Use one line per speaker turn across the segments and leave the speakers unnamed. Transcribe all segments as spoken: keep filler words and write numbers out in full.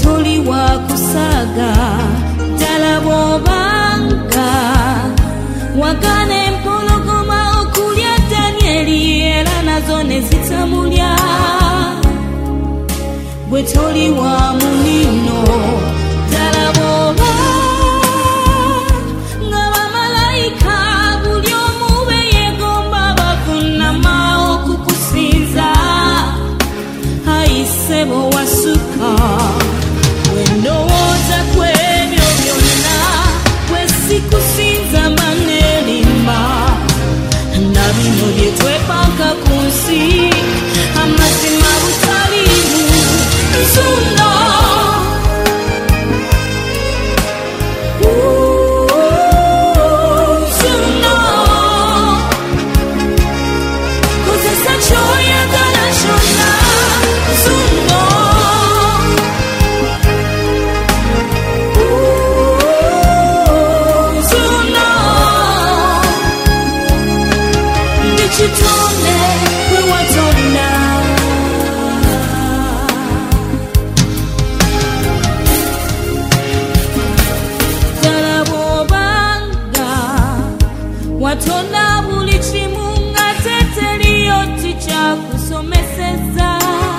toli wakusaga ddala bw'obanga wagana empologoma okulya Danyeri era nazo ne zitamulya bwe toli wa munino ddala bw'oba nga bamalayika buli omu beeyegomba bavuunama okukusinza ayi ssebo wasuka bwe ndowooza ku ebyo byonna bwe sikusinza maneerimba na bino bye twepanka ku nsi amazima butaliimu nsuno nsuno kozesa ky'oyagala kyonna nsuno nsuno ndikitonde gwe watonda ddala bw'obanga watonda buli kimu nga teteriyo tikyakusomeseza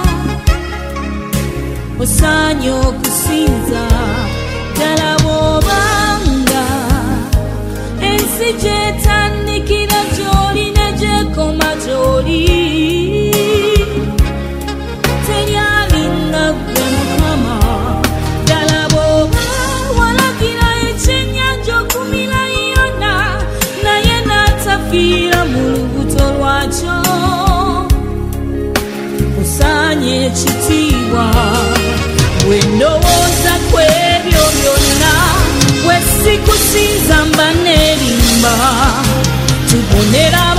osaanye okusinza ddala bw'obanga ensi gyetandikira gy'oli ne gyekoma gy'oli teryalinga ggwe Mukama ddala bw'oba walagira ekyennyanja okumira Yona naye n'atafiira mu lubuto lwakyo osaanye ekitiibwa bwe ndowooza ku ebyo byonna bwe sikusinza mba neerimba tubonera